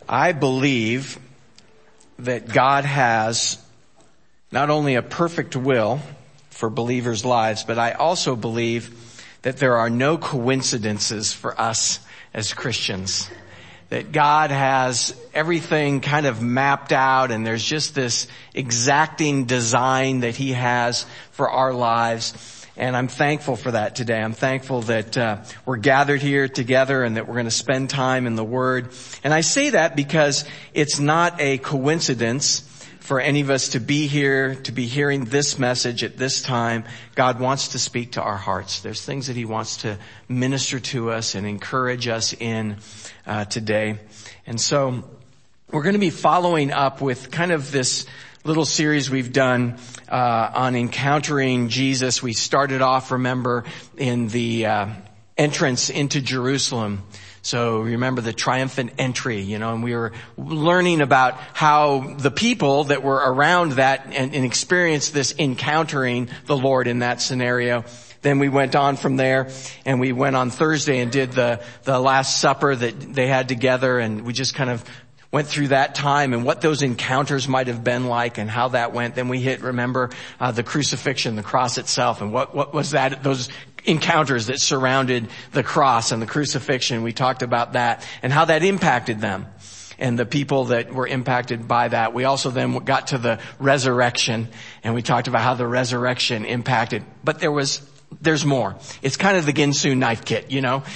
I believe that God has not only a perfect will for believers' lives, but I also believe that there are no coincidences for us as Christians. That God has everything kind of mapped out, and there's just this exacting design that He has for our lives. And I'm thankful for that today. I'm thankful that we're gathered here together and that we're going to spend time in the Word. And I say that because it's not a coincidence for any of us to be here, to be hearing this message at this time. God wants to speak to our hearts. There's things that He wants to minister to us and encourage us in today. And so we're going to be following up with kind of this little series we've done on encountering Jesus. We started off, remember, in the entrance into Jerusalem. So remember the triumphant entry, and we were learning about how the people that were around that and experienced this encountering the Lord in that scenario. Then we went on from there, and we went on Thursday and did the Last Supper that they had together, and we just kind of went through that time and what those encounters might have been like and how that went. Then we remember, the crucifixion, the cross itself, and what was that, those encounters that surrounded the cross and the crucifixion. We talked about that and how that impacted them and the people that were impacted by that. We also then got to the resurrection, and we talked about how the resurrection impacted, but there's more. It's kind of the Ginsu knife kit,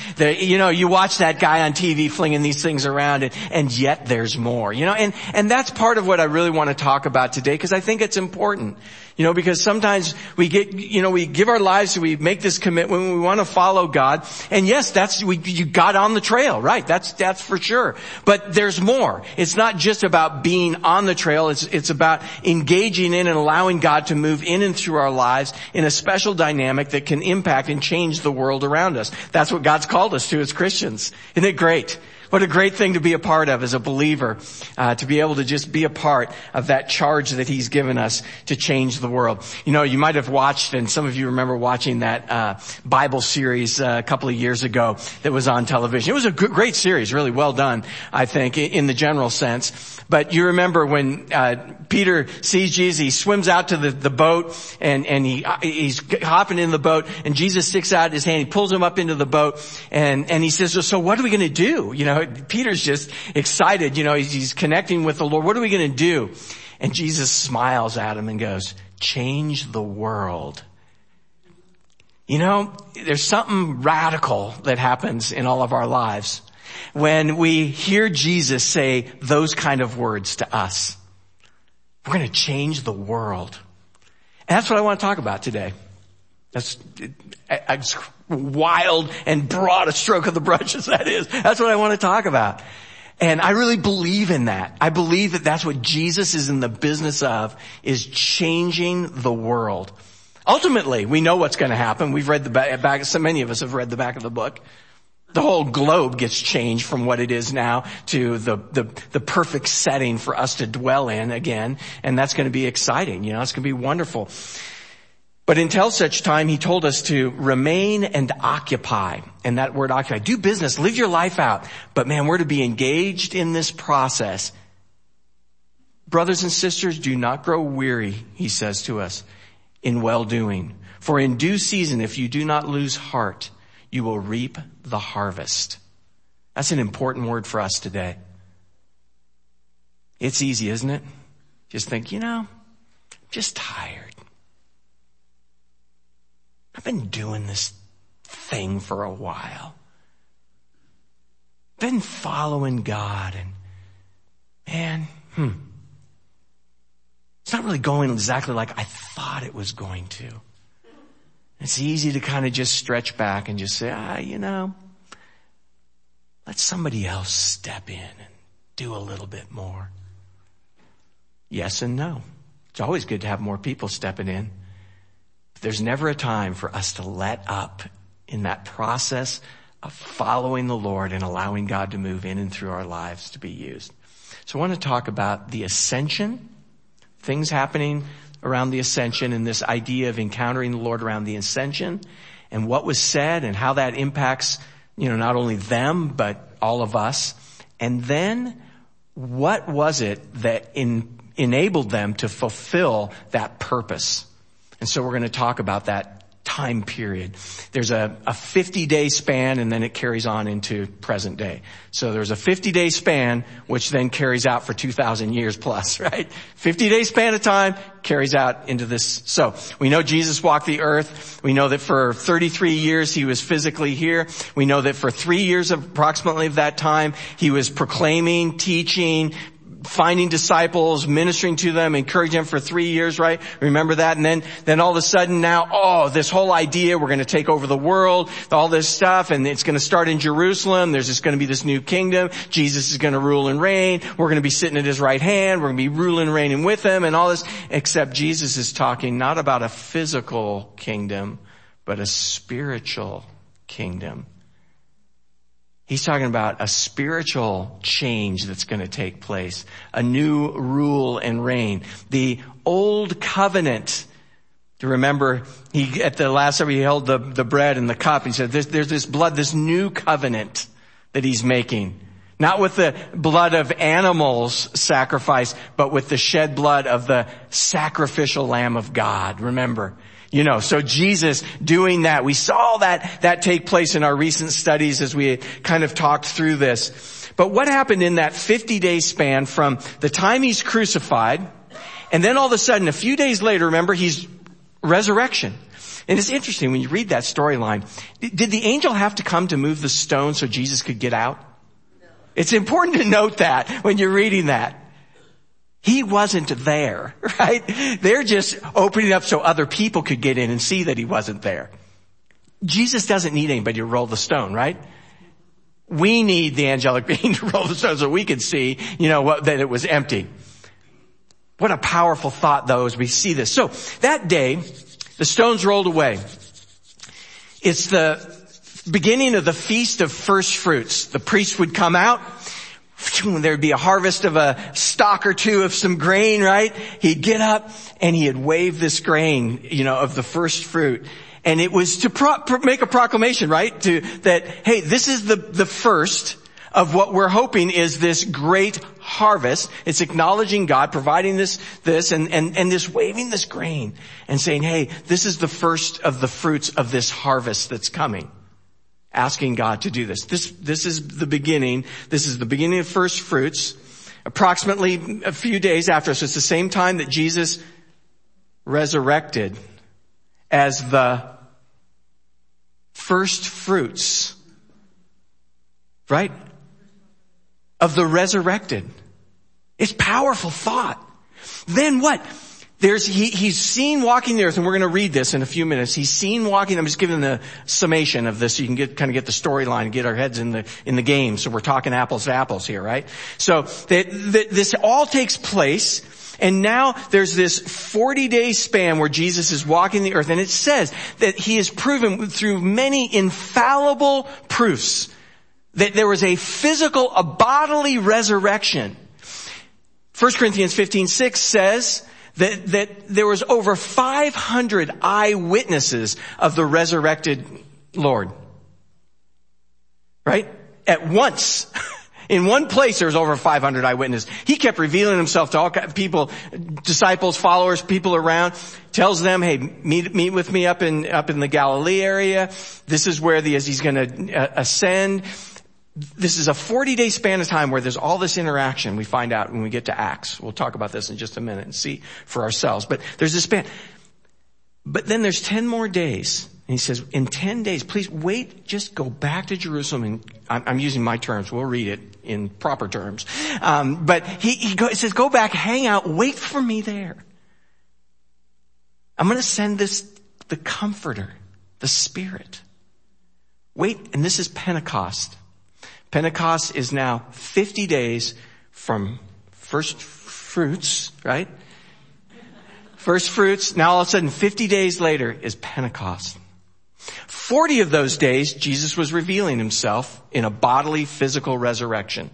you watch that guy on TV flinging these things around, and yet there's more, and that's part of what I really want to talk about today, because I think it's important, because sometimes we give our lives, we make this commitment, we want to follow God, and yes, you got on the trail, right? That's for sure. But there's more. It's not just about being on the trail. It's about engaging in and allowing God to move in and through our lives in a special dynamic that can impact and change the world around us. That's what God's called us to as Christians. Isn't it great? What a great thing to be a part of as a believer, to be able to just be a part of that charge that He's given us to change the world. You might have watched, and some of you remember watching that Bible series a couple of years ago that was on television. It was a great series, really well done, I think, in the general sense. But you remember when Peter sees Jesus, he swims out to the boat, and he's hopping in the boat, and Jesus sticks out his hand, he pulls him up into the boat, and he says, so what are we going to do? Peter's just excited, he's connecting with the Lord. What are we going to do? And Jesus smiles at him and goes, change the world. There's something radical that happens in all of our lives when we hear Jesus say those kind of words to us. We're going to change the world. And that's what I want to talk about today. That's as wild and broad a stroke of the brush as that is. That's what I want to talk about. And I really believe in that. I believe that that's what Jesus is in the business of, is changing the world. Ultimately, we know what's going to happen. We've read the back, so many of us have read the back of the book. The whole globe gets changed from what it is now to the perfect setting for us to dwell in again. And that's going to be exciting. It's going to be wonderful. But until such time, He told us to remain and occupy. And that word occupy, do business, live your life out. But man, we're to be engaged in this process. Brothers and sisters, do not grow weary, He says to us, in well-doing. For in due season, if you do not lose heart, you will reap the harvest. That's an important word for us today. It's easy, isn't it? Just think, I'm just tired. I've been doing this thing for a while. Been following God, and it's not really going exactly like I thought it was going to. It's easy to kind of just stretch back and just say, let somebody else step in and do a little bit more. Yes and no. It's always good to have more people stepping in. There's never a time for us to let up in that process of following the Lord and allowing God to move in and through our lives to be used. So I want to talk about the ascension, things happening around the ascension, and this idea of encountering the Lord around the ascension, and what was said and how that impacts, not only them, but all of us. And then what was it that enabled them to fulfill that purpose? And so we're going to talk about that time period. There's a 50-day span, and then it carries on into present day. So there's a 50-day span, which then carries out for 2,000 years plus, right? 50-day span of time carries out into this. So we know Jesus walked the earth. We know that for 33 years he was physically here. We know that for 3 years approximately of that time, he was proclaiming, teaching, finding disciples, ministering to them, encouraging them for 3 years, right? Remember that? And then all of a sudden now, this whole idea, we're going to take over the world, all this stuff, and it's going to start in Jerusalem. There's just going to be this new kingdom. Jesus is going to rule and reign. We're going to be sitting at his right hand. We're going to be ruling and reigning with him and all this, except Jesus is talking not about a physical kingdom, but a spiritual kingdom. He's talking about a spiritual change that's going to take place, a new rule and reign. The old covenant, do you remember, at the Last Supper, he held the bread and the cup. He said, there's this blood, this new covenant that he's making. Not with the blood of animals sacrificed, but with the shed blood of the sacrificial Lamb of God. Remember? So Jesus doing that, we saw that take place in our recent studies as we kind of talked through this. But what happened in that 50-day span from the time he's crucified, and then all of a sudden, a few days later, remember, he's resurrection. And it's interesting when you read that storyline. Did the angel have to come to move the stone so Jesus could get out? No. It's important to note that when you're reading that. He wasn't there, right? They're just opening up so other people could get in and see that he wasn't there. Jesus doesn't need anybody to roll the stone, right? We need the angelic being to roll the stone so we can see, that it was empty. What a powerful thought, though, as we see this. So that day, the stones rolled away. It's the beginning of the Feast of First Fruits. The priest would come out. There'd be a harvest of a stalk or two of some grain, right? He'd get up and he'd wave this grain, of the first fruit. And it was to make a proclamation, right? That, hey, this is the first of what we're hoping is this great harvest. It's acknowledging God, providing this, and this waving this grain and saying, hey, this is the first of the fruits of this harvest that's coming. Asking God to do this. This is the beginning. This is the beginning of first fruits. Approximately a few days after. So it's the same time that Jesus resurrected as the first fruits, right? Of the resurrected. It's powerful thought. Then what? He's seen walking the earth, and we're going to read this in a few minutes. He's seen walking. I'm just giving the summation of this so you can get the storyline and get our heads in the game. So we're talking apples to apples here, right? So this all takes place, and now there's this 40-day span where Jesus is walking the earth, and it says that he has proven through many infallible proofs that there was a bodily resurrection. 1 Corinthians 15:6 says that there was over 500 eyewitnesses of the resurrected Lord. Right? At once. In one place there was over 500 eyewitnesses. He kept revealing himself to all people, disciples, followers, people around. Tells them, hey, meet with me up in the Galilee area. This is where as he's going to ascend. This is a 40-day span of time where there's all this interaction we find out when we get to Acts. We'll talk about this in just a minute and see for ourselves. But there's this span. But then there's 10 more days. And he says, in 10 days, please wait, just go back to Jerusalem. And I'm using my terms. We'll read it in proper terms. But he says, go back, hang out, wait for me there. I'm going to send the Comforter, the Spirit. Wait, and this is Pentecost. Pentecost is now 50 days from first fruits, right? First fruits. Now all of a sudden, 50 days later is Pentecost. 40 of those days, Jesus was revealing himself in a bodily, physical resurrection.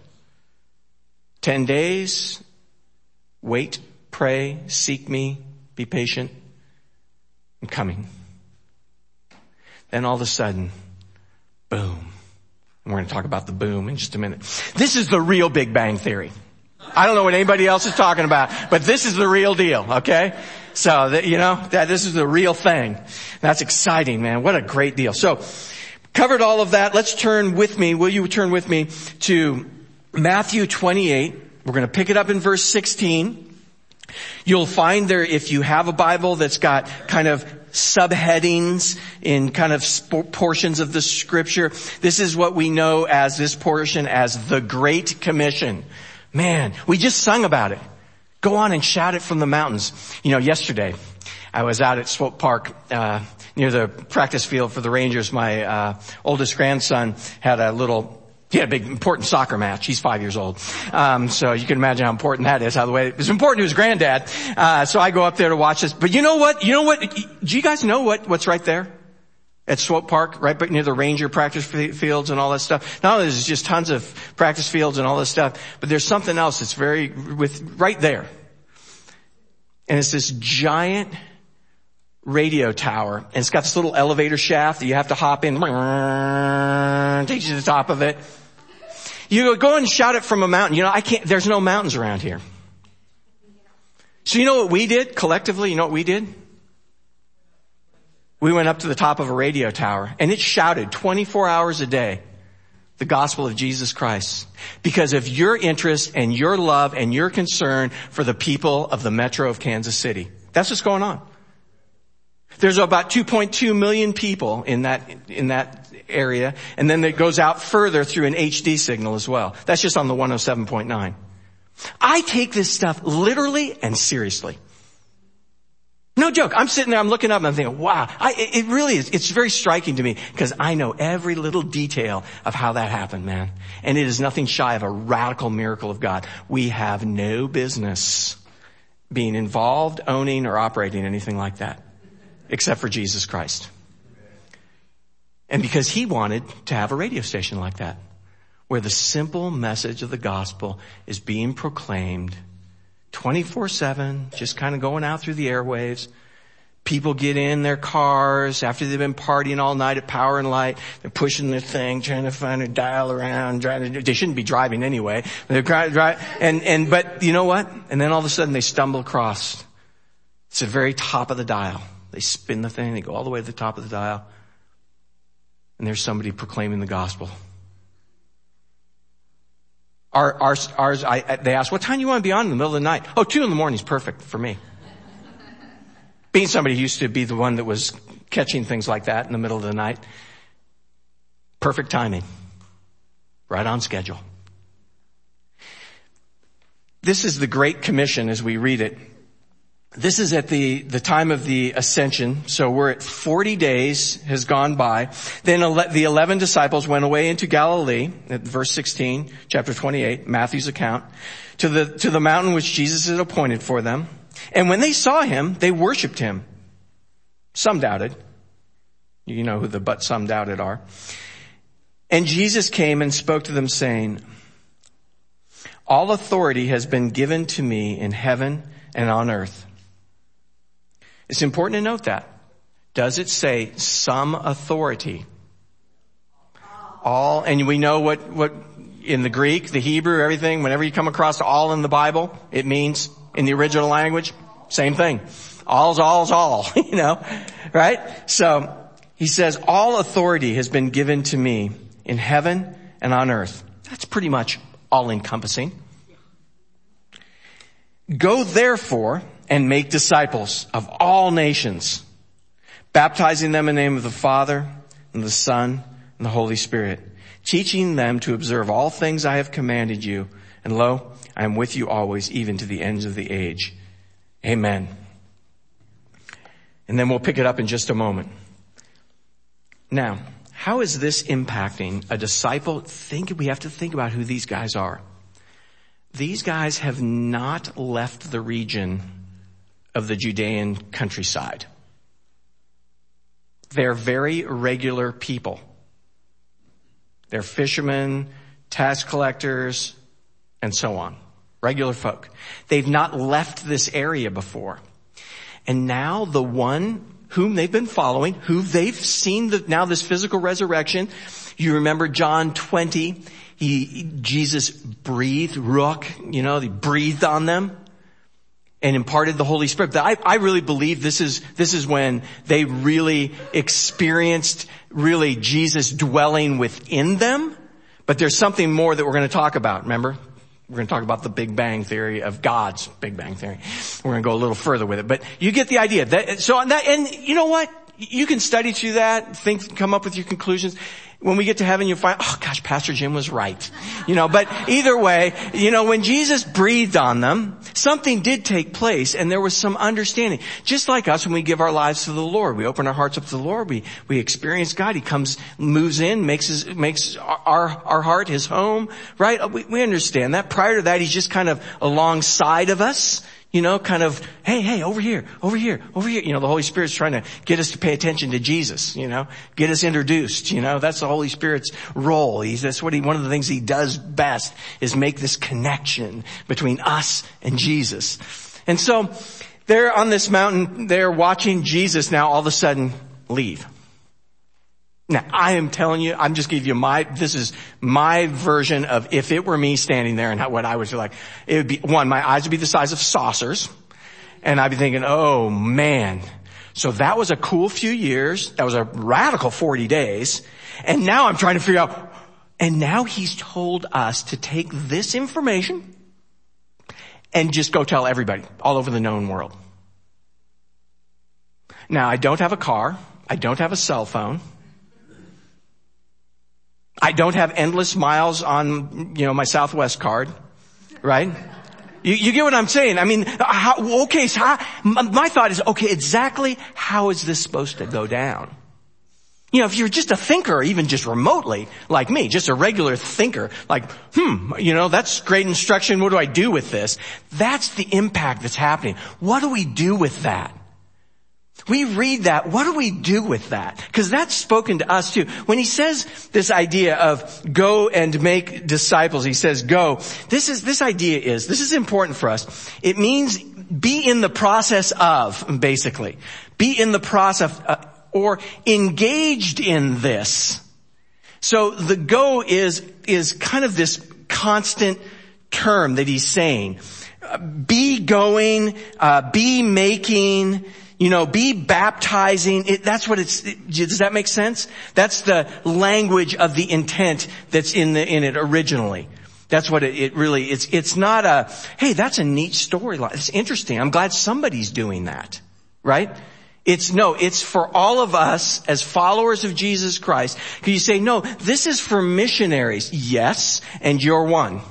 10 days, wait, pray, seek me, be patient. I'm coming. Then all of a sudden, boom. And we're going to talk about the boom in just a minute. This is the real Big Bang Theory. I don't know what anybody else is talking about, but this is the real deal, okay? So, this is the real thing. That's exciting, man. What a great deal. So, covered all of that. Let's turn with me, will you turn with me to Matthew 28. We're going to pick it up in verse 16. You'll find there, if you have a Bible that's got kind of subheadings in kind of portions of the scripture, this is what we know as this portion as the Great Commission. Man, we just sung about it. Go on and shout it from the mountains. Yesterday I was out at Swope Park, near the practice field for the Rangers. My, oldest grandson had a big important soccer match. He's 5 years old. So you can imagine how important that is, it was important to his granddad. So I go up there to watch this. But you know what? Do you guys know what's right there? At Swope Park, right near the Ranger practice fields and all that stuff. Not only there's just tons of practice fields and all this stuff, but there's something else that's right there. And it's this giant radio tower, and it's got this little elevator shaft that you have to hop in, takes you to the top of it. You go and shout it from a mountain. There's no mountains around here. So you know what we did collectively? You know what we did? We went up to the top of a radio tower, and it shouted 24 hours a day the gospel of Jesus Christ, because of your interest and your love and your concern for the people of the metro of Kansas City. That's what's going on. There's about 2.2 million people in that area, and then it goes out further through an HD signal as well. That's just on the 107.9. I take this stuff literally and seriously. No joke. I'm sitting there, I'm looking up and I'm thinking, wow, it really is. It's very striking to me because I know every little detail of how that happened, man. And it is nothing shy of a radical miracle of God. We have no business being involved, owning, or operating anything like that, except for Jesus Christ. And because he wanted to have a radio station like that, where the simple message of the gospel is being proclaimed 24/7, just kind of going out through the airwaves. People get in their cars after they've been partying all night at Power and Light. They're pushing their thing, trying to find a dial around, they shouldn't be driving anyway. They're but you know what? And then all of a sudden they stumble across. It's the very top of the dial. They spin the thing, they go all the way to the top of the dial. And there's somebody proclaiming the gospel. They asked, what time do you want to be on in the middle of the night? 2 a.m. is perfect for me. Being somebody who used to be the one that was catching things like that in the middle of the night. Perfect timing. Right on schedule. This is the Great Commission as we read it. This is at the time of the ascension. So we're at 40 days has gone by. Then the 11 disciples went away into Galilee, at verse 16, chapter 28, Matthew's account, to the mountain which Jesus had appointed for them. And when they saw him, they worshiped him. Some doubted. You know who the but some doubted are. And Jesus came and spoke to them saying, all authority has been given to me in heaven and on earth. It's important to note that. Does it say some authority? All, and we know what in the Greek, the Hebrew, everything, whenever you come across all in the Bible, it means in the original language, same thing. All's all, right? So he says, all authority has been given to me in heaven and on earth. That's pretty much all encompassing. Go therefore and make disciples of all nations, baptizing them in the name of the Father and the Son and the Holy Spirit, teaching them to observe all things I have commanded you. And lo, I am with you always, even to the ends of the age. Amen. And then we'll pick it up in just a moment. Now, how is this impacting a disciple? We have to think about who these guys are. These guys have not left the region of the Judean countryside. They're very regular people. They're fishermen, tax collectors, and so on. Regular folk. They've not left this area before. And now the one whom they've been following, who they've seen now this physical resurrection, you remember John 20, Jesus breathed, ruach, he breathed on them and imparted the Holy Spirit. I really believe this is when they really experienced really Jesus dwelling within them. But there's something more that we're going to talk about, remember? We're going to talk about the Big Bang Theory of God's Big Bang Theory. We're going to go a little further with it. But you get the idea. And you know what? You can study through that, come up with your conclusions. When we get to heaven, you'll find, oh gosh, Pastor Jim was right. But either way, when Jesus breathed on them, something did take place and there was some understanding. Just like us when we give our lives to the Lord. We open our hearts up to the Lord. We experience God. He comes, moves in, makes our heart his home, right? We understand that. Prior to that, he's just kind of alongside of us. Kind of, hey, over here. The Holy Spirit's trying to get us to pay attention to Jesus, get us introduced, that's the Holy Spirit's role. One of the things he does best is make this connection between us and Jesus. And so they're on this mountain, they're watching Jesus now all of a sudden leave. Now, I am telling you, I'm just giving you this is my version of if it were me standing there and what I would feel like. It would be, one, my eyes would be the size of saucers. And I'd be thinking, oh man. So that was a cool few years. That was a radical 40 days. And now I'm trying to figure out, and now he's told us to take this information and just go tell everybody all over the known world. Now, I don't have a car. I don't have a cell phone. I don't have endless miles on, my Southwest card, right? You get what I'm saying? I mean, my thought is, exactly how is this supposed to go down? If you're just a thinker, even just remotely, like me, just a regular thinker, like, that's great instruction. What do I do with this? That's the impact that's happening. What do we do with that? We read that. What do we do with that? Because that's spoken to us too. When he says this idea of go and make disciples, he says go. This is important for us. It means be in the process of, basically. Be in the process or engaged in this. So the go is kind of this constant term that he's saying. Be going, be making, be baptizing. That's what does that make sense? That's the language of the intent that's in it originally. That's what it really, it's not hey, that's a neat storyline. It's interesting. I'm glad somebody's doing that. Right? It's for all of us as followers of Jesus Christ. Can you say, no, this is for missionaries. Yes, and you're one.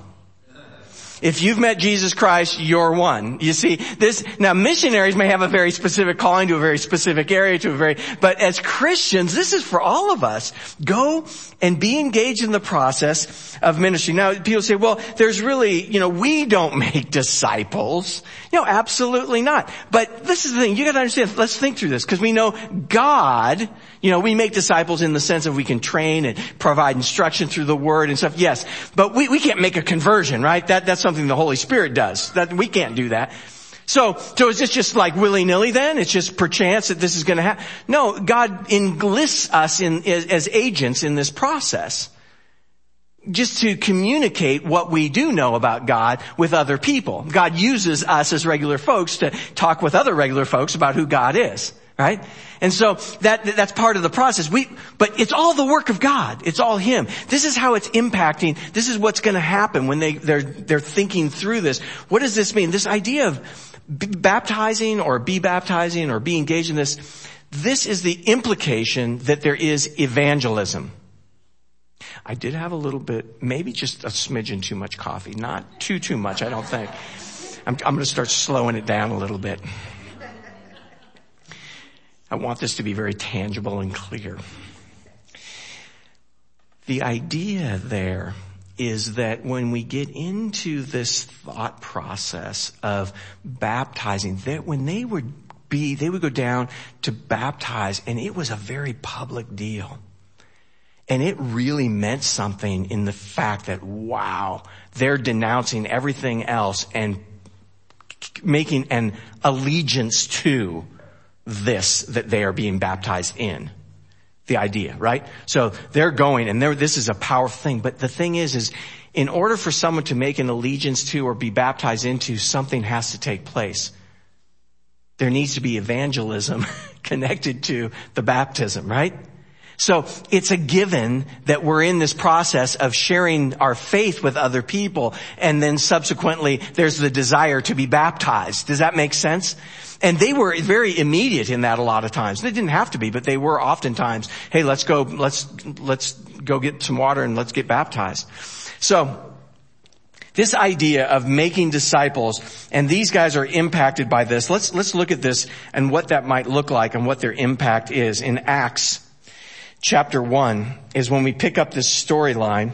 If you've met Jesus Christ, you're one. You see, now missionaries may have a very specific calling to a very specific area, but as Christians, this is for all of us. Go and be engaged in the process of ministry. Now, people say, well, there's really, we don't make disciples. Absolutely not. But this is the thing, you gotta understand, let's think through this, because we know God, we make disciples in the sense of we can train and provide instruction through the word and stuff, yes. But we can't make a conversion, right? That's something the Holy Spirit does. We can't do that. So is this just like willy-nilly then? It's just perchance that this is going to happen? No, God enlists us as agents in this process. Just to communicate what we do know about God with other people. God uses us as regular folks to talk with other regular folks about who God is. Right? And so that's part of the process. But it's all the work of God. It's all Him. This is how it's impacting. This is what's going to happen when they're thinking through this. What does this mean? This idea of baptizing or be engaged in this. This is the implication that there is evangelism. I did have a little bit, maybe just a smidgen too much coffee. Not too much, I don't think. I'm going to start slowing it down a little bit. I want this to be very tangible and clear. The idea there is that when we get into this thought process of baptizing, that when they would go down to baptize, and it was a very public deal. And it really meant something in the fact that, wow, they're denouncing everything else and making an allegiance to this that they are being baptized in. the idea, right? So they're going, and this is a powerful thing. But the thing is in order for someone to make an allegiance to or be baptized into, something has to take place. There needs to be evangelism connected to the baptism, right? So it's a given that we're in this process of sharing our faith with other people, and then subsequently there's the desire to be baptized. Does that make sense? And they were very immediate in that a lot of times. They didn't have to be, but they were oftentimes, hey, let's go get some water and let's get baptized. So this idea of making disciples, and these guys are impacted by this. Let's look at this and what that might look like and what their impact is. In Acts chapter 1 is when we pick up this storyline.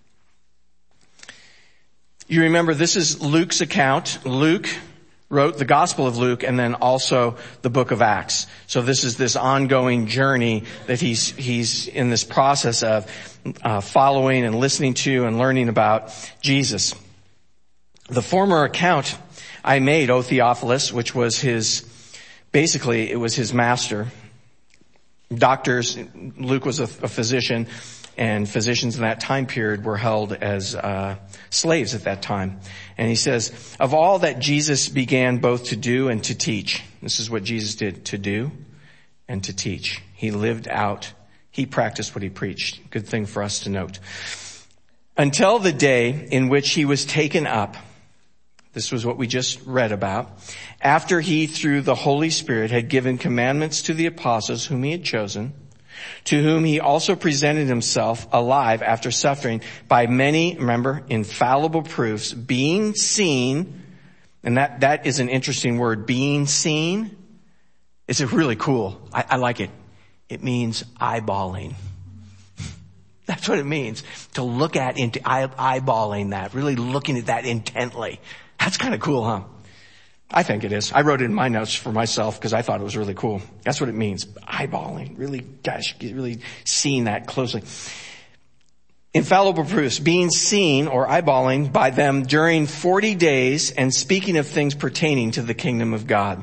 You remember this is Luke's account. Luke wrote the Gospel of Luke and then also the book of Acts. So this is this ongoing journey that he's in this process of following and listening to and learning about Jesus. The former account I made, O Theophilus, which was basically it was his master. Doctors, Luke was a physician, and physicians in that time period were held as slaves at that time. And he says, of all that Jesus began both to do and to teach. This is what Jesus did, to do and to teach. He lived out, he practiced what he preached. Good thing for us to note. Until the day in which he was taken up. This was what we just read about. After he, through the Holy Spirit, had given commandments to the apostles whom he had chosen, to whom he also presented himself alive after suffering by many, remember, infallible proofs, being seen, and that is an interesting word, being seen. It's really cool. I like it. It means eyeballing. That's what it means, to look at, eyeballing that, really looking at that intently. That's kind of cool, huh? I think it is. I wrote it in my notes for myself because I thought it was really cool. That's what it means. Eyeballing. Really, gosh, really seeing that closely. Infallible proofs, being seen or eyeballing by them during 40 days and speaking of things pertaining to the kingdom of God.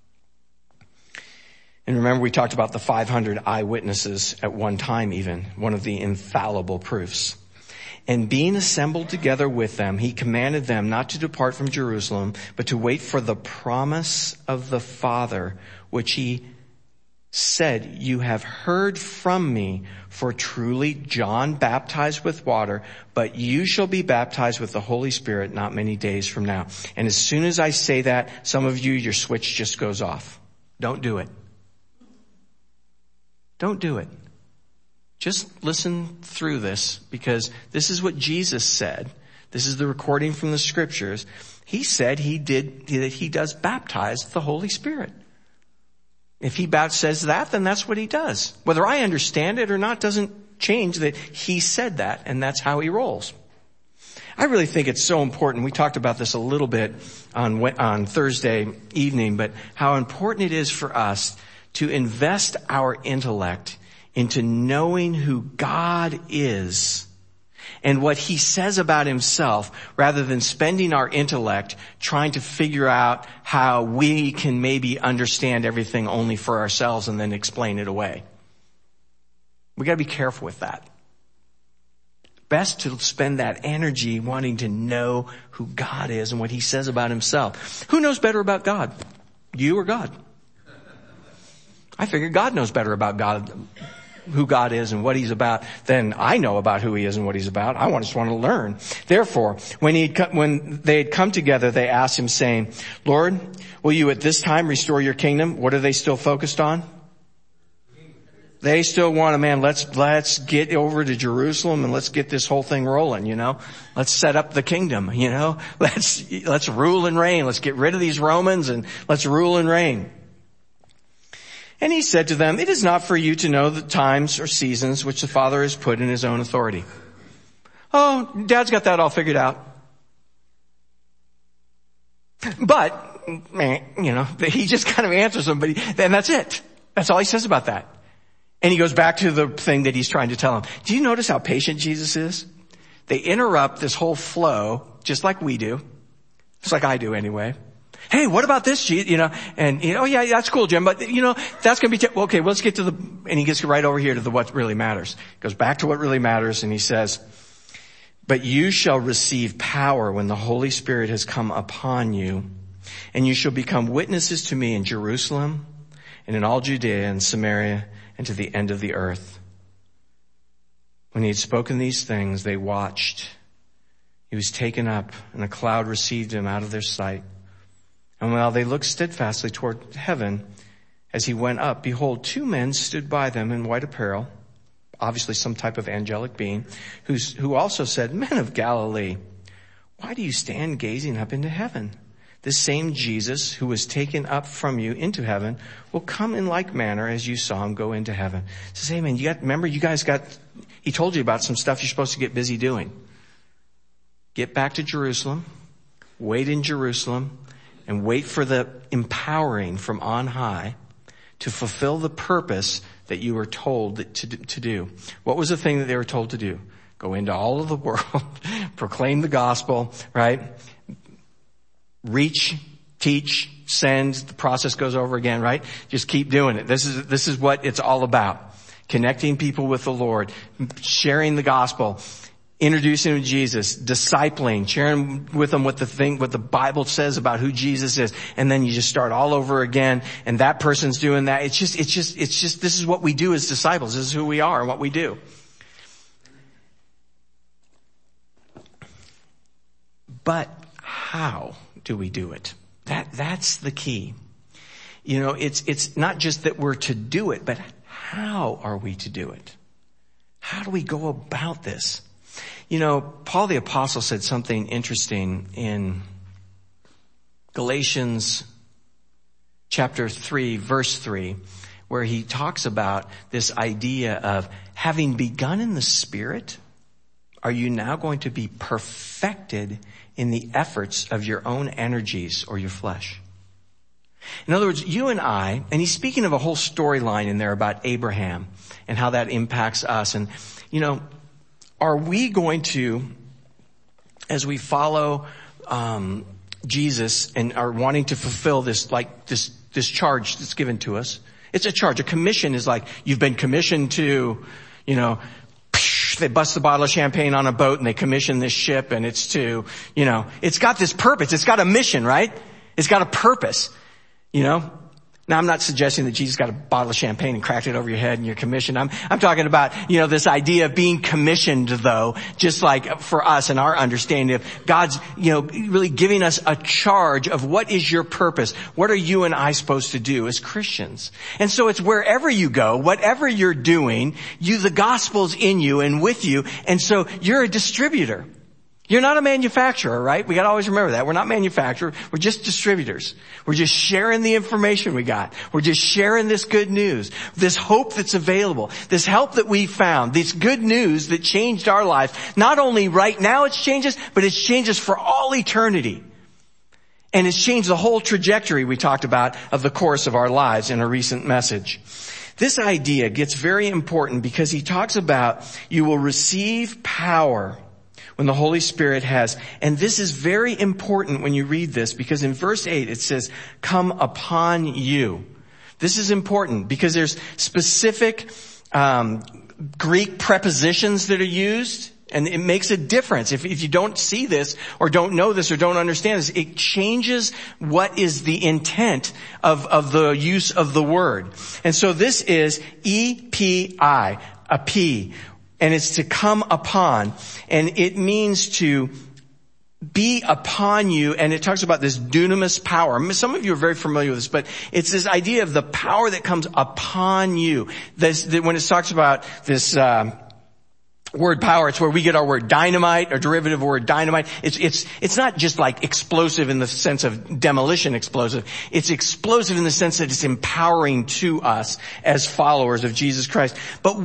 And remember, we talked about the 500 eyewitnesses at one time even, one of the infallible proofs. And being assembled together with them, he commanded them not to depart from Jerusalem, but to wait for the promise of the Father, which he said, you have heard from me, for truly John baptized with water, but you shall be baptized with the Holy Spirit not many days from now. And as soon as I say that, some of you, your switch just goes off. Don't do it. Don't do it. Just listen through this, because this is what Jesus said. This is the recording from the scriptures. He said that he does baptize the Holy Spirit. If he says that, then that's what he does. Whether I understand it or not doesn't change that he said that, and that's how he rolls. I really think it's so important. We talked about this a little bit on Thursday evening, but how important it is for us to invest our intellect into knowing who God is and what he says about himself, rather than spending our intellect trying to figure out how we can maybe understand everything only for ourselves and then explain it away. We got to be careful with that. Best to spend that energy wanting to know who God is and what he says about himself. Who knows better about God? You or God? I figure God knows better about God, who God is and what he's about, than I know about who he is and what he's about. I just want to learn. Therefore, when they had come together, they asked him, saying, Lord, will you at this time restore your kingdom? What are they still focused on? They still want let's get over to Jerusalem and let's get this whole thing rolling, Let's set up the kingdom, Let's rule and reign. Let's get rid of these Romans and let's rule and reign. And he said to them, it is not for you to know the times or seasons which the Father has put in his own authority. Oh, Dad's got that all figured out. But, he just kind of answers them, and that's it. That's all he says about that. And he goes back to the thing that he's trying to tell them. Do you notice how patient Jesus is? They interrupt this whole flow, just like we do. Just like I do anyway. Hey, what about this, and, oh yeah, that's cool, Jim, but, that's going to be, okay, let's get to and he gets right over here to what really matters. Goes back to what really matters, and he says, but you shall receive power when the Holy Spirit has come upon you, and you shall become witnesses to me in Jerusalem and in all Judea and Samaria and to the end of the earth. When he had spoken these things, they watched. He was taken up, and a cloud received him out of their sight. And while they looked steadfastly toward heaven as he went up, behold, 2 men stood by them in white apparel, obviously some type of angelic being, who also said, Men of Galilee, why do you stand gazing up into heaven? This same Jesus who was taken up from you into heaven will come in like manner as you saw him go into heaven. Says, hey man, he told you about some stuff you're supposed to get busy doing. Get back to Jerusalem, wait in Jerusalem, and wait for the empowering from on high to fulfill the purpose that you were told to do. What was the thing that they were told to do? Go into all of the world, proclaim the gospel, right? Reach, teach, send. The process goes over again, right? Just keep doing it. This is what it's all about. Connecting people with the Lord, sharing the gospel, introducing them to Jesus, discipling, sharing with them what the Bible says about who Jesus is. And then you just start all over again, and that person's doing that. It's just, this is what we do as disciples. This is who we are and what we do. But how do we do it? That's the key. It's not just that we're to do it, but how are we to do it? How do we go about this? Paul the Apostle said something interesting in Galatians chapter 3, verse 3, where he talks about this idea of having begun in the Spirit, are you now going to be perfected in the efforts of your own energies or your flesh? In other words, you and I, and he's speaking of a whole storyline in there about Abraham and how that impacts us. And, are we going to, as we follow Jesus and are wanting to fulfill this charge that's given to us? It's a charge. A commission is like you've been commissioned to, they bust the bottle of champagne on a boat and they commission this ship, and it's to, it's got this purpose. It's got a mission, right? It's got a purpose, Now, I'm not suggesting that Jesus got a bottle of champagne and cracked it over your head and you're commissioned. I'm talking about, this idea of being commissioned, though, just like for us and our understanding of God's, really giving us a charge of what is your purpose? What are you and I supposed to do as Christians? And so it's wherever you go, whatever you're doing, the gospel's in you and with you. And so you're a distributor. You're not a manufacturer, right? We gotta always remember that. We're not manufacturers. We're just distributors. We're just sharing the information we got. We're just sharing this good news, this hope that's available, this help that we found, this good news that changed our life. Not only right now it's changed us, but it's changed us for all eternity. And it's changed the whole trajectory we talked about of the course of our lives in a recent message. This idea gets very important because he talks about you will receive power when the Holy Spirit has. And this is very important when you read this, because in verse 8 it says, come upon you. This is important because there's specific Greek prepositions that are used, and it makes a difference. If you don't see this or don't know this or don't understand this, it changes what is the intent of the use of the word. And so this is E-P-I, a P. And it's to come upon, and it means to be upon you, and it talks about this dunamis power. Some of you are very familiar with this, but it's this idea of the power that comes upon you. When it talks about this word power, it's where we get our word dynamite, or derivative word dynamite. It's not just like explosive in the sense of demolition explosive. It's explosive in the sense that it's empowering to us as followers of Jesus Christ. But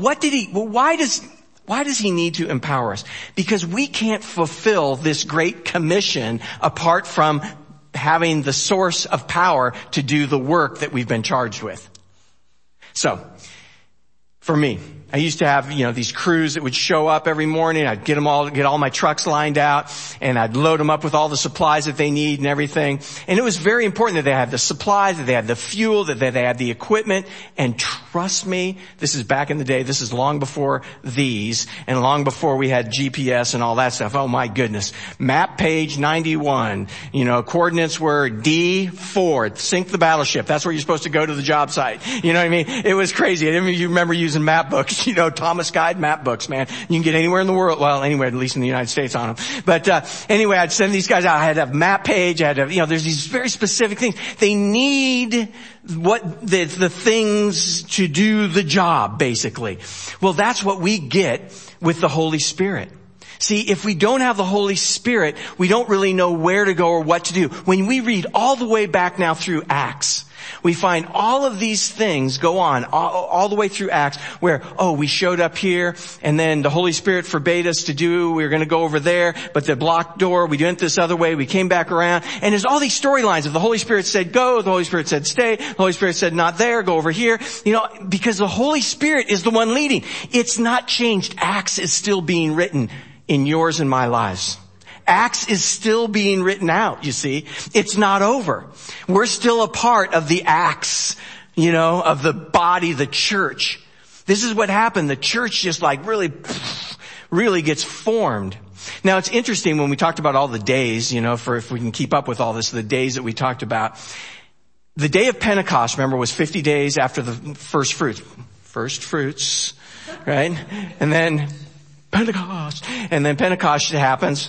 why does he need to empower us? Because we can't fulfill this great commission apart from having the source of power to do the work that we've been charged with. So, for me, I used to have, these crews that would show up every morning. I'd get all my trucks lined out, and I'd load them up with all the supplies that they need and everything. And it was very important that they had the supplies, that they had the fuel, that they had the equipment. And trust me, this is back in the day. This is long before these, and long before we had GPS and all that stuff. Oh my goodness. Map page 91. Coordinates were D4. Sink the battleship. That's where you're supposed to go to the job site. You know what I mean? It was crazy. I didn't even remember using map books. Thomas Guide map books, man. You can get anywhere in the world. Well, anywhere, at least in the United States on them. But, anyway, I'd send these guys out. I had a map page. I had to, there's these very specific things. They need the things to do the job, basically. Well, that's what we get with the Holy Spirit. See, if we don't have the Holy Spirit, we don't really know where to go or what to do. When we read all the way back now through Acts, we find all of these things go on all the way through Acts where, we showed up here and then the Holy Spirit forbade us we were going to go over there, but the blocked door, we went this other way, we came back around. And there's all these storylines of the Holy Spirit said go, the Holy Spirit said stay, the Holy Spirit said not there, go over here. Because the Holy Spirit is the one leading. It's not changed. Acts is still being written in yours and my lives. Acts is still being written out, you see. It's not over. We're still a part of the Acts, of the body, the church. This is what happened. The church just really gets formed. Now it's interesting when we talked about all the days, for if we can keep up with all this, the days that we talked about. The day of Pentecost, remember, was 50 days after the first fruits, right? And then Pentecost. And then Pentecost happens.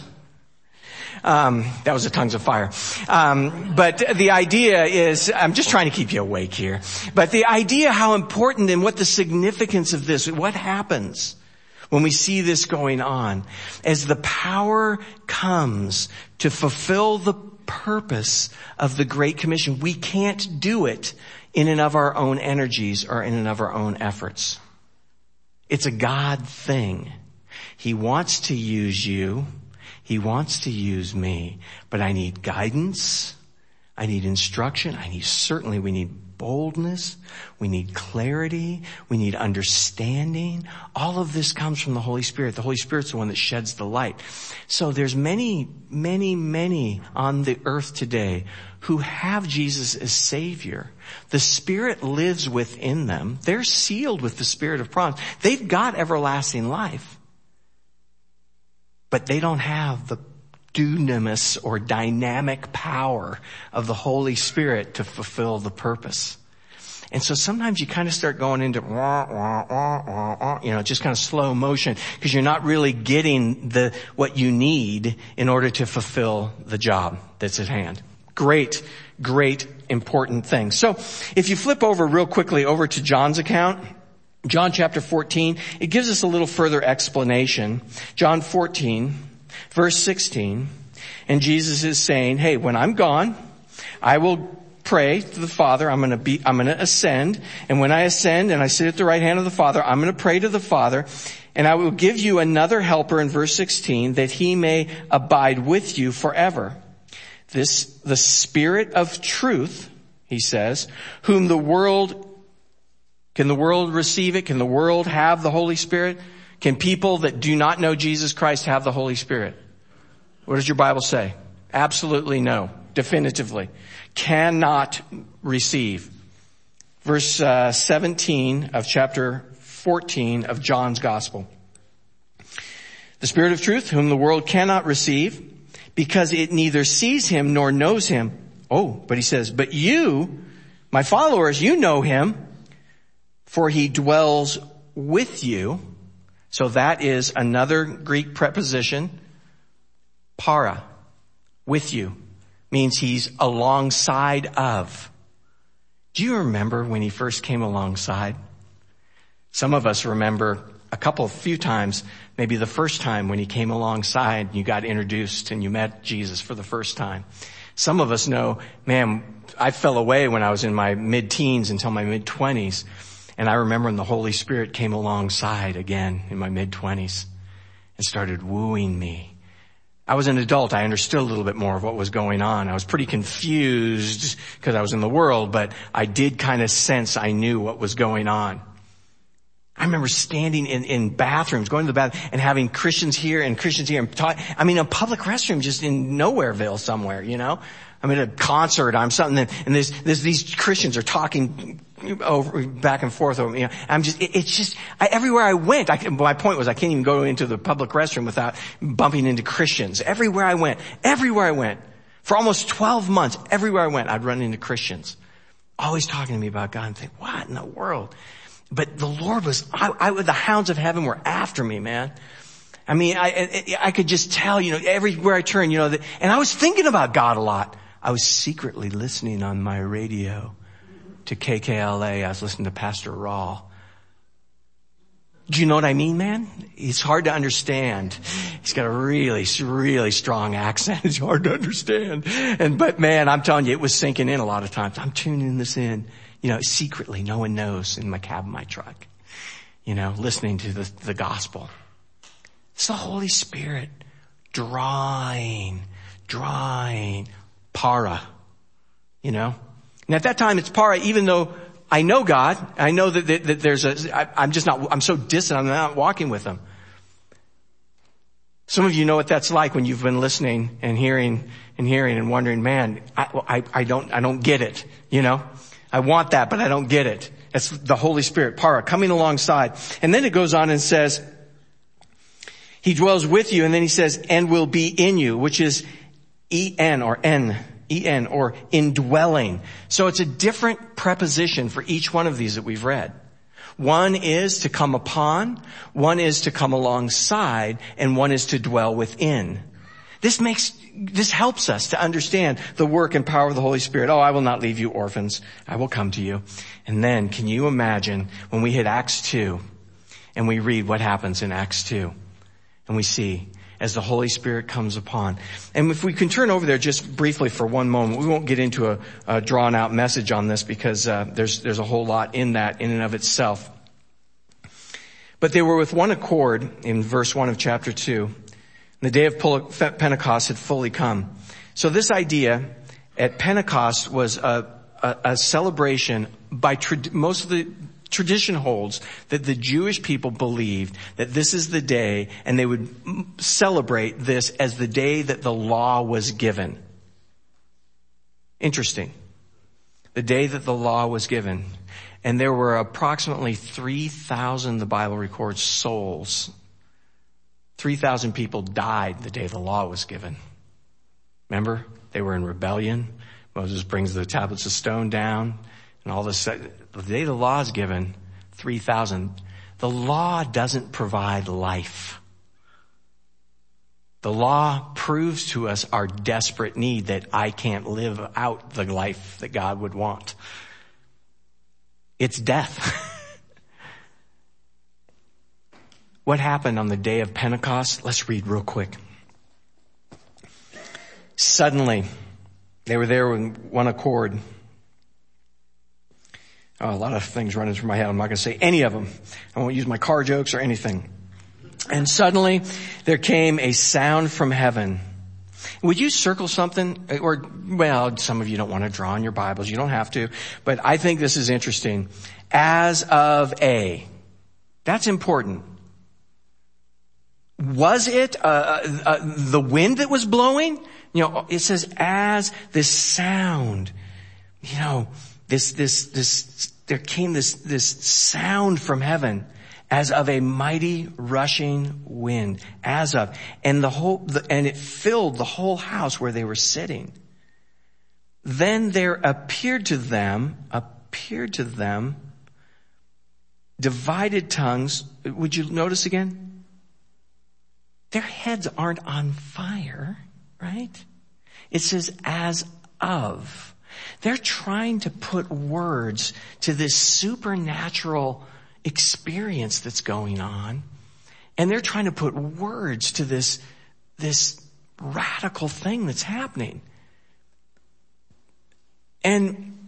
That was the tongues of fire. But the idea is, I'm just trying to keep you awake here. But the idea how important and what the significance of this, what happens when we see this going on, as the power comes to fulfill the purpose of the Great Commission. We can't do it in and of our own energies or in and of our own efforts. It's a God thing. He wants to use you. He wants to use me, but I need guidance. I need instruction. We need boldness. We need clarity. We need understanding. All of this comes from the Holy Spirit. The Holy Spirit's the one that sheds the light. So there's many, many, many on the earth today who have Jesus as Savior. The Spirit lives within them. They're sealed with the Spirit of promise. They've got everlasting life. But they don't have the dunamis or dynamic power of the Holy Spirit to fulfill the purpose. And so sometimes you kind of start going into, just kind of slow motion because you're not really getting what you need in order to fulfill the job that's at hand. Great, important thing. So if you flip over real quickly over to John's account, John chapter 14, it gives us a little further explanation. John 14, verse 16, and Jesus is saying, hey, when I'm gone, I will pray to the Father. I'm going to ascend. And when I ascend and I sit at the right hand of the Father, I'm going to pray to the Father. And I will give you another helper in verse 16 that he may abide with you forever. The Spirit of truth, he says, whom can the world receive it? Can the world have the Holy Spirit? Can people that do not know Jesus Christ have the Holy Spirit? What does your Bible say? Absolutely no. Definitively. Cannot receive. Verse 17 of chapter 14 of John's Gospel. The Spirit of truth, whom the world cannot receive, because it neither sees him nor knows him. Oh, but he says, but you, my followers, you know him, for he dwells with you. So that is another Greek preposition, para, with you, means he's alongside of. Do you remember when he first came alongside? Some of us remember a few times, maybe the first time when he came alongside and you got introduced and you met Jesus for the first time. Some of us know, man, I fell away when I was in my mid-teens until my mid-20s. And I remember when the Holy Spirit came alongside again in my mid-20s and started wooing me. I was an adult. I understood a little bit more of what was going on. I was pretty confused because I was in the world, but I did kind of sense I knew what was going on. I remember standing in bathrooms, going to the bathroom and having Christians here and Christians here. A public restroom just in Nowhereville somewhere, I'm at a concert, I'm something, and these Christians are talking over, back and forth over, everywhere I went, my point was I can't even go into the public restroom without bumping into Christians. Everywhere I went, for almost 12 months, everywhere I went, I'd run into Christians. Always talking to me about God and think, what in the world? But the Lord was, the hounds of heaven were after me, man. I could just tell, everywhere I turn, and I was thinking about God a lot. I was secretly listening on my radio to KKLA. I was listening to Pastor Rawl. Do you know what I mean, man? It's hard to understand. He's got a really, really strong accent. It's hard to understand. But man, I'm telling you, it was sinking in a lot of times. I'm tuning this in, secretly. No one knows in my cab of my truck, listening to the gospel. It's the Holy Spirit drawing, para, And at that time it's para, even though I know God, I know that there's I'm so distant, I'm not walking with Him. Some of you know what that's like when you've been listening and hearing and wondering, man, I don't get it, I want that, but I don't get it. It's the Holy Spirit, para, coming alongside. And then it goes on and says, He dwells with you, and then He says, and will be in you, which is E-N or indwelling. So it's a different preposition for each one of these that we've read. One is to come upon, one is to come alongside, and one is to dwell within. This helps us to understand the work and power of the Holy Spirit. Oh, I will not leave you orphans. I will come to you. And then can you imagine when we hit Acts 2 and we read what happens in Acts 2 and we see as the Holy Spirit comes upon. And if we can turn over there just briefly for one moment, we won't get into a drawn out message on this because there's a whole lot in that in and of itself. But they were with one accord in verse 1 of chapter 2. The day of Pentecost had fully come. So this idea at Pentecost was a celebration by most of the tradition holds that the Jewish people believed that this is the day, and they would celebrate this as the day that the law was given. Interesting. The day that the law was given. And there were approximately 3,000, the Bible records, souls. 3,000 people died the day the law was given. Remember? They were in rebellion. Moses brings the tablets of stone down and all this. The day the law is given, 3,000. The law doesn't provide life. The law proves to us our desperate need that I can't live out the life that God would want. It's death. What happened on the day of Pentecost? Let's read real quick. Suddenly, they were there in one accord. Oh, a lot of things running through my head. I'm not going to say any of them. I won't use my car jokes or anything. And suddenly, there came a sound from heaven. Would you circle something? Or, well, some of you don't want to draw in your Bibles. You don't have to. But I think this is interesting. As of a. That's important. Was it the wind that was blowing? It says as this sound. There came this sound from heaven as of a mighty rushing wind. As of, and and it filled the whole house where they were sitting. Then there appeared to them divided tongues. Would you notice again? Their heads aren't on fire, right? It says as of. They're trying to put words to this supernatural experience that's going on. And they're trying to put words to this radical thing that's happening. And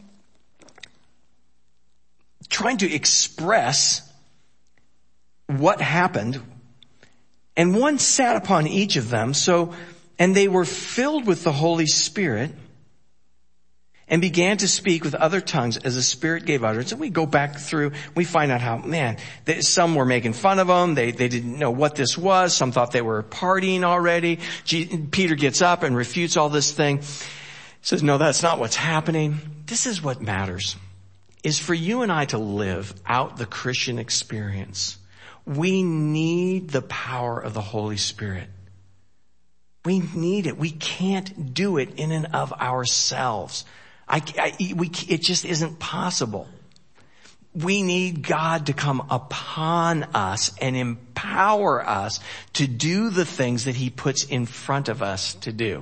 trying to express what happened. And one sat upon each of them. And they were filled with the Holy Spirit and began to speak with other tongues as the Spirit gave utterance. And we go back through, we find out how, some were making fun of them. They didn't know what this was. Some thought they were partying already. Peter gets up and refutes all this thing. Says, no, that's not what's happening. This is what matters, is for you and I to live out the Christian experience. We need the power of the Holy Spirit. We need it. We can't do it in and of ourselves. It just isn't possible. We need God to come upon us and empower us to do the things that he puts in front of us to do.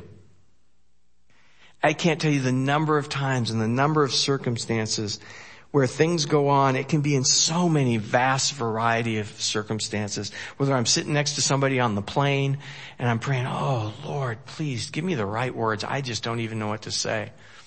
I can't tell you the number of times and the number of circumstances where things go on. It can be in so many vast variety of circumstances. Whether I'm sitting next to somebody on the plane and I'm praying, oh Lord, please give me the right words. I just don't even know what to say.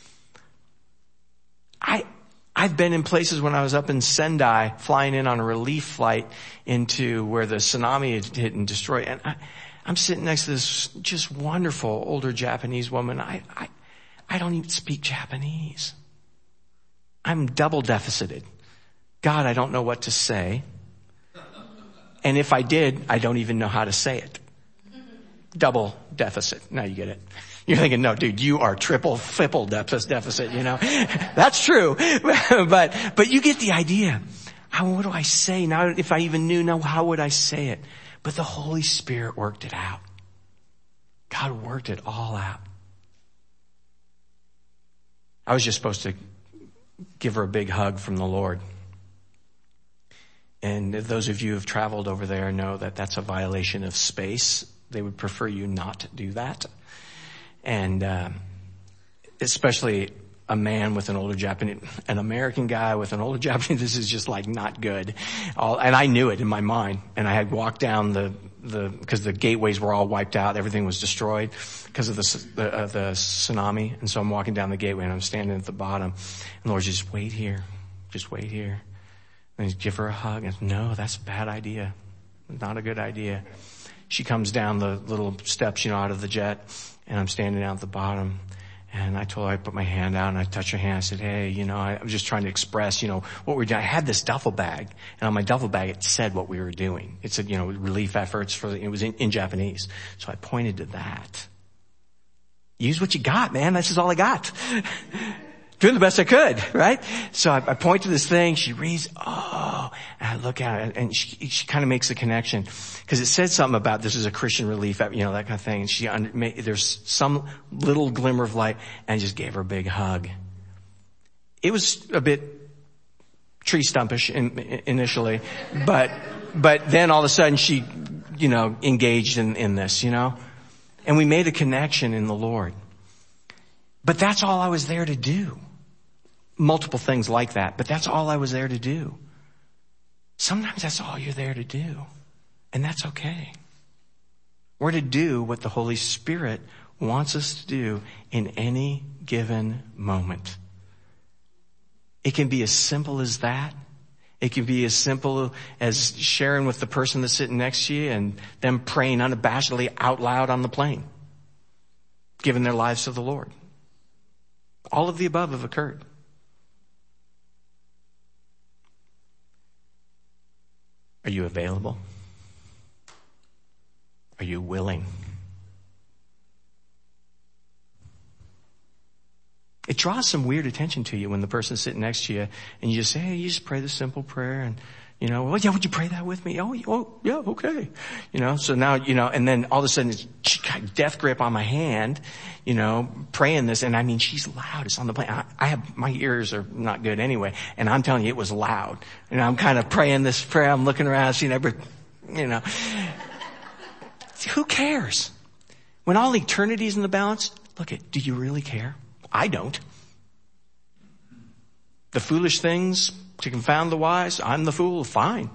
I've been in places when I was up in Sendai, flying in on a relief flight into where the tsunami had hit and destroyed. And I'm sitting next to this just wonderful older Japanese woman. I don't even speak Japanese. I'm double deficited. God, I don't know what to say. And if I did, I don't even know how to say it. Double deficit. Now you get it. You're thinking, no, dude, you are triple deficit, you know. That's true. But you get the idea. What do I say? Now, if I even knew, now how would I say it? But the Holy Spirit worked it out. God worked it all out. I was just supposed to give her a big hug from the Lord. And those of you who have traveled over there know that that's a violation of space. They would prefer you not to do that. And especially a man with an older Japanese, an American guy with an older Japanese, this is just like not good. And I knew it in my mind. And I had walked down because the gateways were all wiped out. Everything was destroyed because of the tsunami. And so I'm walking down the gateway and I'm standing at the bottom. And the Lord says, just wait here. Just wait here. And he'd give her a hug. And no, that's a bad idea. Not a good idea. She comes down the little steps, out of the jet. And I'm standing down at the bottom. And I told her, I put my hand out and I touched her hand. I said, hey, I was just trying to express, what we're doing. I had this duffel bag, and on my duffel bag it said what we were doing. It said, relief efforts it was in Japanese. So I pointed to that. Use what you got, man. This is all I got. Doing the best I could, right? So I point to this thing. She reads, and I look at it, and she kind of makes a connection. Because it said something about this is a Christian relief, that kind of thing. And there's some little glimmer of light, and I just gave her a big hug. It was a bit tree stumpish initially, but then all of a sudden she, engaged in this, and we made a connection in the Lord. But that's all I was there to do. Multiple things like that, but that's all I was there to do. Sometimes that's all you're there to do, and that's okay. We're to do what the Holy Spirit wants us to do in any given moment. It can be as simple as that. It can be as simple as sharing with the person that's sitting next to you and them praying unabashedly out loud on the plane, giving their lives to the Lord. All of the above have occurred. Are you available? Are you willing? It draws some weird attention to you when the person's sitting next to you and you just say, hey, you just pray this simple prayer and, well, yeah, would you pray that with me? Oh, yeah, okay. So now, and then all of a sudden she got a death grip on my hand, praying this. And I mean, she's loud. It's on the plane. My ears are not good anyway. And I'm telling you, it was loud. And I'm kind of praying this prayer. I'm looking around, seeing who cares? When all eternity's in the balance, do you really care? I don't. The foolish things to confound the wise, I'm the fool, fine.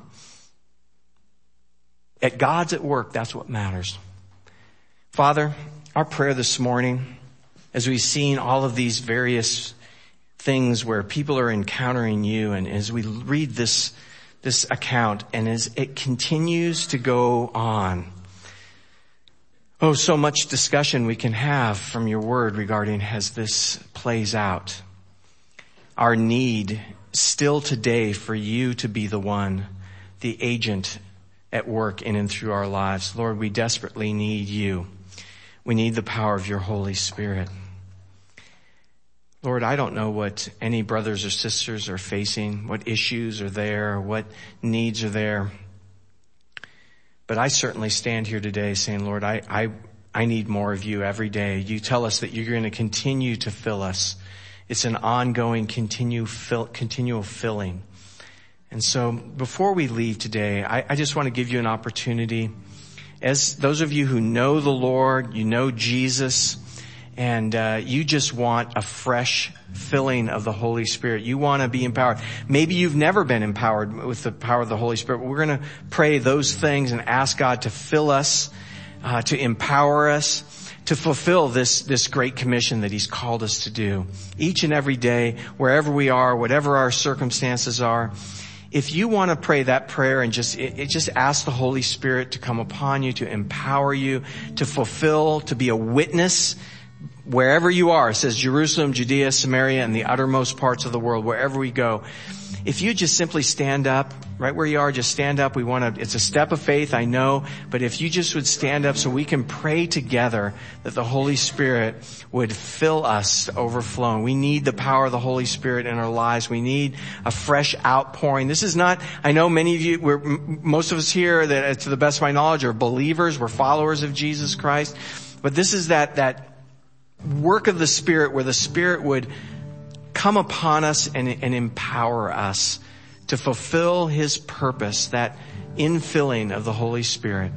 At God's at work, that's what matters. Father, our prayer this morning, as we've seen all of these various things where people are encountering you, and as we read this account, and as it continues to go on, so much discussion we can have from your word regarding as this plays out. our need still today for you to be the one, the agent at work in and through our lives. Lord, we desperately need you. We need the power of your Holy Spirit. Lord, I don't know what any brothers or sisters are facing, what issues are there, what needs are there. But I certainly stand here today saying, Lord, I need more of you every day. You tell us that you're going to continue to fill us. It's an ongoing, continual filling. And so before we leave today, I just want to give you an opportunity. As those of you who know the Lord, you know Jesus, and you just want a fresh filling of the Holy Spirit. You want to be empowered. Maybe you've never been empowered with the power of the Holy Spirit. We're going to pray those things and ask God to fill us, to empower us, to fulfill this great commission that he's called us to do. Each and every day, wherever we are, whatever our circumstances are, if you want to pray that prayer and just ask the Holy Spirit to come upon you, to empower you, to fulfill, to be a witness, wherever you are. It says Jerusalem, Judea, Samaria, and the uttermost parts of the world, wherever we go. If you just simply stand up, right where you are, just stand up. It's a step of faith, I know, but if you just would stand up so we can pray together that the Holy Spirit would fill us to overflowing. We need the power of the Holy Spirit in our lives. We need a fresh outpouring. This is not, I know many of you, most of us here, that to the best of my knowledge, are believers. We're followers of Jesus Christ. But this is that work of the Spirit where the Spirit would come upon us and empower us to fulfill his purpose, that infilling of the Holy Spirit.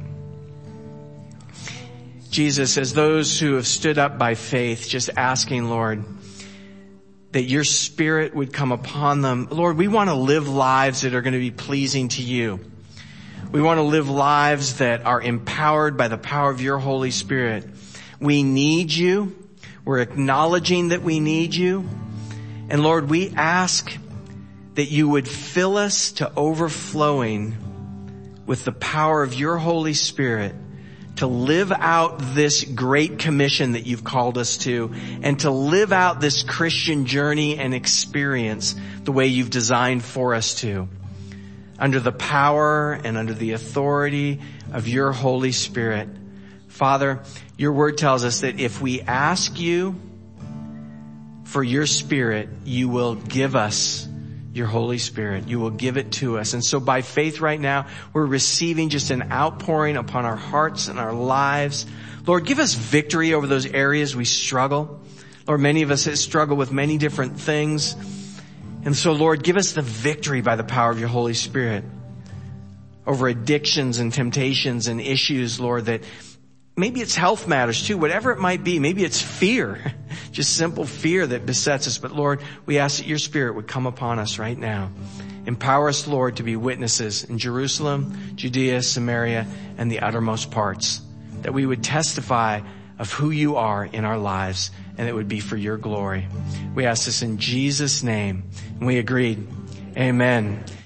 Jesus, as those who have stood up by faith, just asking, Lord, that your Spirit would come upon them. Lord, we want to live lives that are going to be pleasing to you. We want to live lives that are empowered by the power of your Holy Spirit. We need you. We're acknowledging that we need you. And Lord, we ask that you would fill us to overflowing with the power of your Holy Spirit to live out this great commission that you've called us to, and to live out this Christian journey and experience the way you've designed for us to, under the power and under the authority of your Holy Spirit. Father, your word tells us that if we ask you for your Spirit, you will give us your Holy Spirit. You will give it to us. And so by faith right now, we're receiving just an outpouring upon our hearts and our lives. Lord, give us victory over those areas we struggle. Lord, many of us struggle with many different things. And so, Lord, give us the victory by the power of your Holy Spirit over addictions and temptations and issues, Lord, that maybe it's health matters too, whatever it might be. Maybe it's fear, just simple fear that besets us. But Lord, we ask that your Spirit would come upon us right now. Empower us, Lord, to be witnesses in Jerusalem, Judea, Samaria, and the uttermost parts. That we would testify of who you are in our lives, and it would be for your glory. We ask this in Jesus' name, and we agreed. Amen.